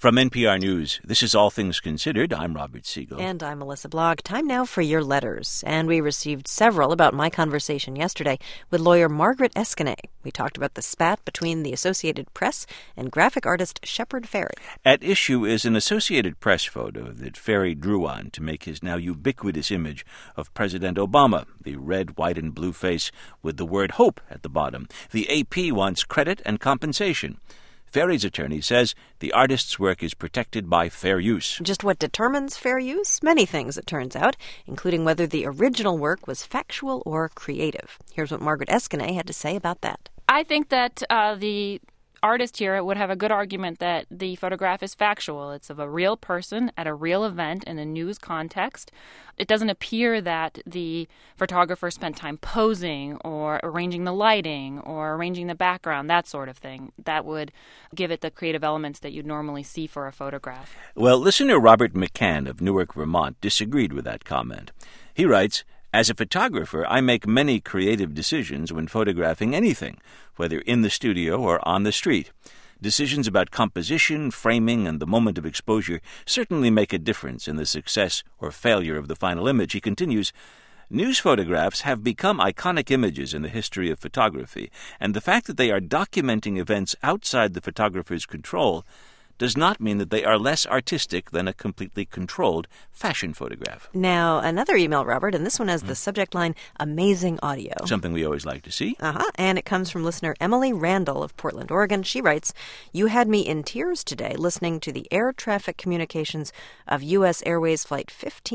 From NPR News, this is All Things Considered. I'm Robert Siegel. And I'm Melissa Blogg. Time now for your letters. And we received several about my conversation yesterday with lawyer Margaret Eskenaey. We talked about the spat between the Associated Press and graphic artist Shepard Fairey. At issue is an Associated Press photo that Fairey drew on to make his now ubiquitous image of President Obama, the red, white, and blue face with the word hope at the bottom. The AP wants credit and compensation. Fairey's attorney says the artist's work is protected by fair use. Just what determines fair use? Many things, it turns out, including whether the original work was factual or creative. Here's what Margaret Eskenaey had to say about that. I think that the artist here would have a good argument that the photograph is factual. It's of a real person at a real event in a news context. It doesn't appear that the photographer spent time posing or arranging the lighting or arranging the background, that sort of thing. That would give it the creative elements that you'd normally see for a photograph. Well, listener Robert McCann of Newark, Vermont, disagreed with that comment. He writes, "As a photographer, I make many creative decisions when photographing anything, whether in the studio or on the street. Decisions about composition, framing, and the moment of exposure certainly make a difference in the success or failure of the final image." He continues, "News photographs have become iconic images in the history of photography, and the fact that they are documenting events outside the photographer's control does not mean that they are less artistic than a completely controlled fashion photograph." Now, another email, Robert, and this one has the subject line, amazing audio. Something we always like to see. And it comes from listener Emily Randall of Portland, Oregon. She writes, "You had me in tears today listening to the air traffic communications of U.S. Airways Flight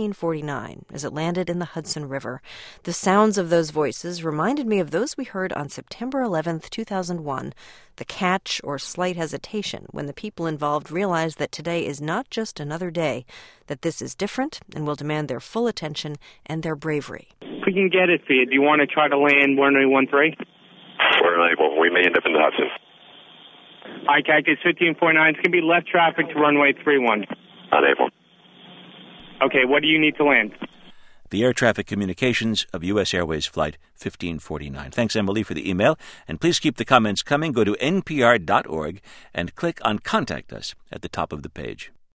1549 as it landed in the Hudson River. The sounds of those voices reminded me of those we heard on September 11th, 2001, the catch or slight hesitation when the people involved realized that today is not just another day, that this is different and will demand their full attention and their bravery." We can get it for you. Do you want to try to land 1013? We're unable. We may end up in the Hudson. All right, Cactus 1549. It's going to be left traffic to runway 31. Unable. Okay, what do you need to land? The air traffic communications of U.S. Airways Flight 1549. Thanks, Emily, for the email. And please keep the comments coming. Go to npr.org and click on Contact Us at the top of the page.